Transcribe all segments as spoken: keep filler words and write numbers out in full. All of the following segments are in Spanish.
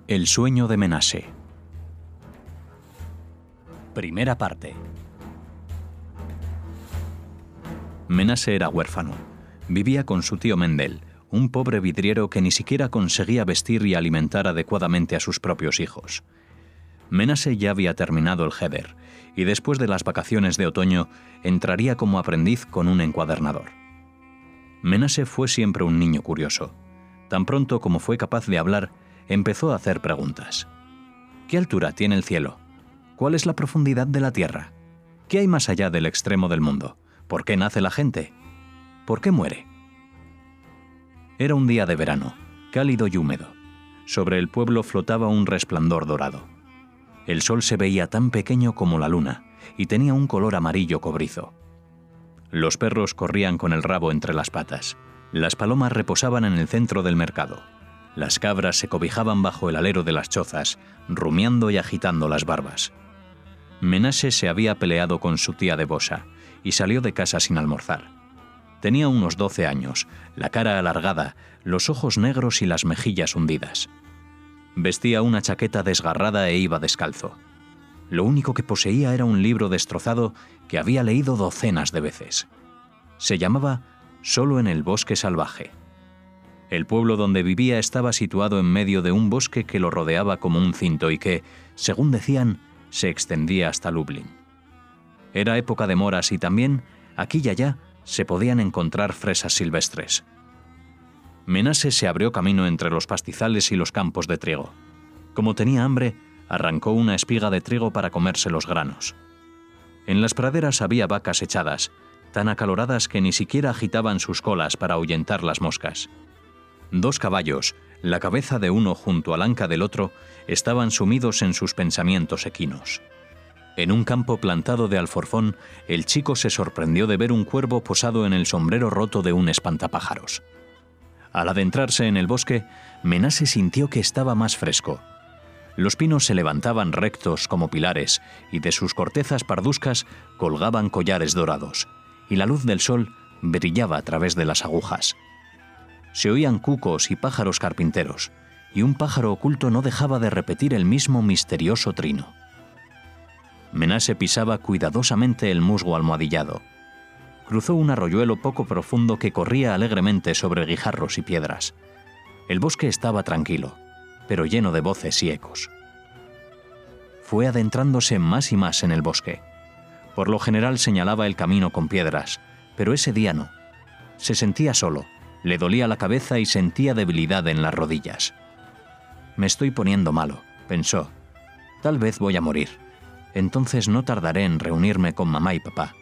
El sueño de Menashe. Primera parte. Menashe era huérfano. Vivía con su tío Mendel, un pobre vidriero que ni siquiera conseguía vestir y alimentar adecuadamente a sus propios hijos. Menashe ya había terminado el Heder y después de las vacaciones de otoño entraría como aprendiz con un encuadernador. Menashe fue siempre un niño curioso. Tan pronto como fue capaz de hablar, empezó a hacer preguntas. ¿Qué altura tiene el cielo? ¿Cuál es la profundidad de la tierra? ¿Qué hay más allá del extremo del mundo? ¿Por qué nace la gente? ¿Por qué muere? Era un día de verano, cálido y húmedo. Sobre el pueblo flotaba un resplandor dorado. El sol se veía tan pequeño como la luna y tenía un color amarillo cobrizo. Los perros corrían con el rabo entre las patas. Las palomas reposaban en el centro del mercado. Las cabras se cobijaban bajo el alero de las chozas, rumiando y agitando las barbas. Menashe se había peleado con su tía de Bosa y salió de casa sin almorzar. Tenía unos doce años, la cara alargada, los ojos negros y las mejillas hundidas. Vestía una chaqueta desgarrada e iba descalzo. Lo único que poseía era un libro destrozado que había leído docenas de veces. Se llamaba Solo en el bosque salvaje. El pueblo donde vivía estaba situado en medio de un bosque que lo rodeaba como un cinto y que, según decían, se extendía hasta Lublin. Era época de moras y también, aquí y allá, se podían encontrar fresas silvestres. Menashe se abrió camino entre los pastizales y los campos de trigo. Como tenía hambre, arrancó una espiga de trigo para comerse los granos. En las praderas había vacas echadas, tan acaloradas que ni siquiera agitaban sus colas para ahuyentar las moscas. Dos caballos, la cabeza de uno junto al anca del otro, estaban sumidos en sus pensamientos equinos. En un campo plantado de alforfón, el chico se sorprendió de ver un cuervo posado en el sombrero roto de un espantapájaros. Al adentrarse en el bosque, Menashe sintió que estaba más fresco. Los pinos se levantaban rectos como pilares y de sus cortezas parduzcas colgaban collares dorados, y la luz del sol brillaba a través de las agujas. Se oían cucos y pájaros carpinteros, y un pájaro oculto no dejaba de repetir el mismo misterioso trino. Menashe pisaba cuidadosamente el musgo almohadillado. Cruzó un arroyuelo poco profundo que corría alegremente sobre guijarros y piedras. El bosque estaba tranquilo, pero lleno de voces y ecos. Fue adentrándose más y más en el bosque. Por lo general señalaba el camino con piedras, pero ese día no. Se sentía solo, le dolía la cabeza y sentía debilidad en las rodillas. «Me estoy poniendo malo», pensó. «Tal vez voy a morir. Entonces no tardaré en reunirme con mamá y papá».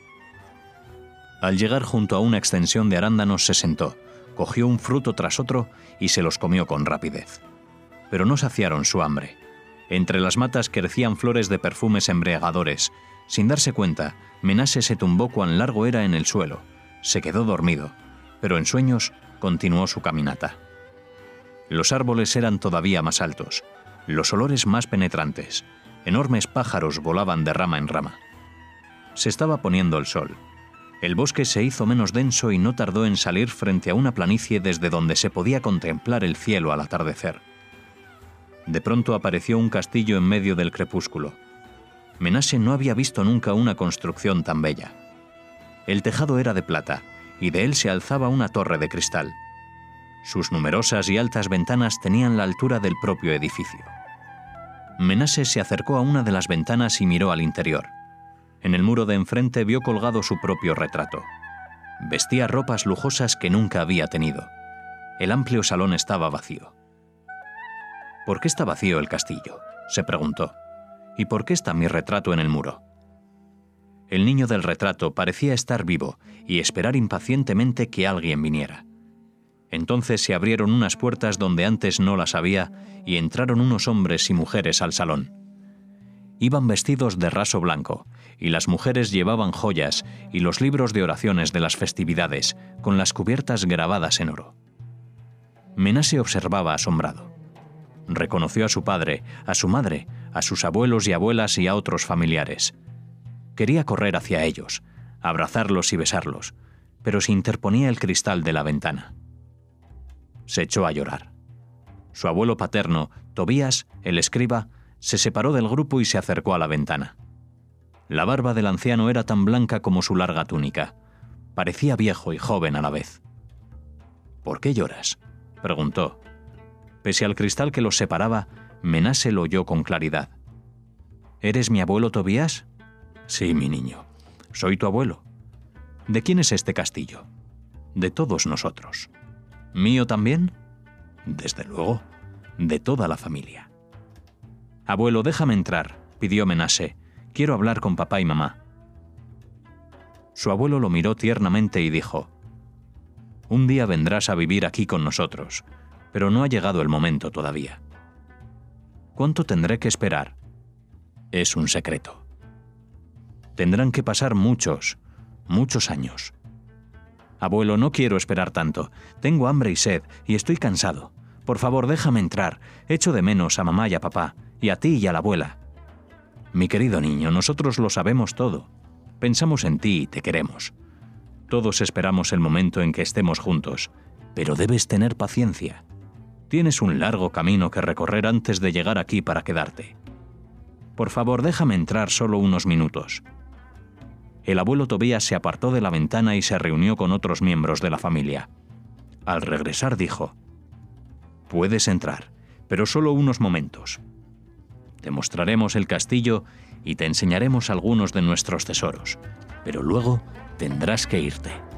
Al llegar junto a una extensión de arándanos se sentó, cogió un fruto tras otro y se los comió con rapidez. Pero no saciaron su hambre. Entre las matas crecían flores de perfumes embriagadores. Sin darse cuenta, Menashe se tumbó cuán largo era en el suelo. Se quedó dormido, pero en sueños continuó su caminata. Los árboles eran todavía más altos, los olores más penetrantes. Enormes pájaros volaban de rama en rama. Se estaba poniendo el sol. El bosque se hizo menos denso y no tardó en salir frente a una planicie desde donde se podía contemplar el cielo al atardecer. De pronto apareció un castillo en medio del crepúsculo. Menashe no había visto nunca una construcción tan bella. El tejado era de plata, y de él se alzaba una torre de cristal. Sus numerosas y altas ventanas tenían la altura del propio edificio. Menashe se acercó a una de las ventanas y miró al interior. En el muro de enfrente vio colgado su propio retrato. Vestía ropas lujosas que nunca había tenido. El amplio salón estaba vacío. ¿Por qué está vacío el castillo?, se preguntó. ¿Y por qué está mi retrato en el muro? El niño del retrato parecía estar vivo y esperar impacientemente que alguien viniera. Entonces se abrieron unas puertas donde antes no las había y entraron unos hombres y mujeres al salón. Iban vestidos de raso blanco, y las mujeres llevaban joyas y los libros de oraciones de las festividades, con las cubiertas grabadas en oro. Menashe observaba asombrado. Reconoció a su padre, a su madre, a sus abuelos y abuelas y a otros familiares. Quería correr hacia ellos, abrazarlos y besarlos, pero se interponía el cristal de la ventana. Se echó a llorar. Su abuelo paterno, Tobías, el escriba, se separó del grupo y se acercó a la ventana. La barba del anciano era tan blanca como su larga túnica. Parecía viejo y joven a la vez. «¿Por qué lloras?», preguntó. Pese al cristal que los separaba, Menase lo oyó con claridad. «¿Eres mi abuelo Tobías?». «Sí, mi niño. Soy tu abuelo». «¿De quién es este castillo?». «De todos nosotros». «¿Mío también?». «Desde luego, de toda la familia». «Abuelo, déjame entrar», pidió Menase. «Quiero hablar con papá y mamá». Su abuelo lo miró tiernamente y dijo: «Un día vendrás a vivir aquí con nosotros, pero no ha llegado el momento todavía». «¿Cuánto tendré que esperar?». «Es un secreto». «Tendrán que pasar muchos, muchos años». «Abuelo, no quiero esperar tanto. Tengo hambre y sed y estoy cansado. Por favor, déjame entrar. Echo de menos a mamá y a papá, y a ti y a la abuela». «Mi querido niño, nosotros lo sabemos todo. Pensamos en ti y te queremos. Todos esperamos el momento en que estemos juntos, pero debes tener paciencia. Tienes un largo camino que recorrer antes de llegar aquí para quedarte. Por favor, déjame entrar solo unos minutos». El abuelo Tobías se apartó de la ventana y se reunió con otros miembros de la familia. Al regresar dijo: «Puedes entrar, pero solo unos momentos. Te mostraremos el castillo y te enseñaremos algunos de nuestros tesoros, pero luego tendrás que irte».